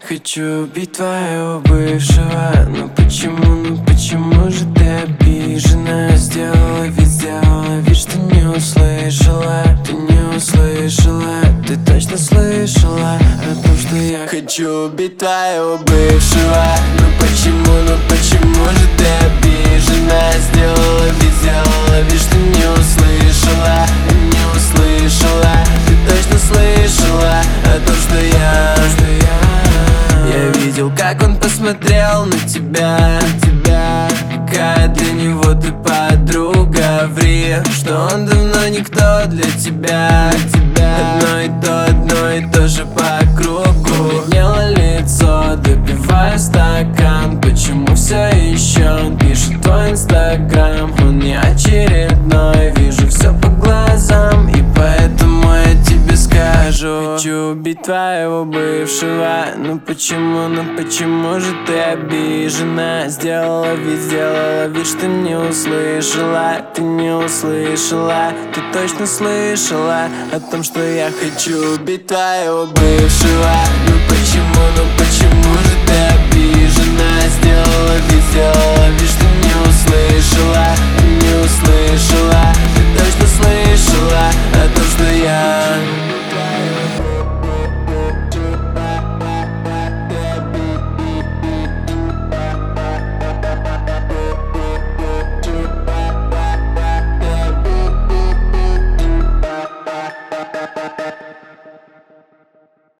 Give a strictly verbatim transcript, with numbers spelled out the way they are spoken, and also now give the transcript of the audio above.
Хочу убить твоего бывшего. Но почему, ну почему же ты обижена? Сделала вид, сделала вид, что не услышала. Ты не услышала, ты точно слышала о том, что я хочу убить твоего бывшего. Ну почему, ну почему же ты обижена? Сделала вид, сделала вид, что не услышала. Не услышала, ты точно слышала о том, что я, что я Я видел, как он посмотрел на тебя, тебя. Какая для него ты подруга. Ври, что он давно никто для тебя, тебя. Одно и то, одно и то же по кругу. Побледнело лицо, допиваю стакан. Почему все еще он пишет твой инстаграм? Он не очередной, вижу все по глазам. И поэтому я тебе скажу: хочу убить твоего бывшего. Ну почему, ну почему же ты обижена? Сделала вид, сделала вид, что не услышала. Ты не услышала, ты точно слышала о том, что я хочу убить твоего бывшего. Ну почему, ну почему же ты обижена? Сделала вид, сделала вид, что не услышала.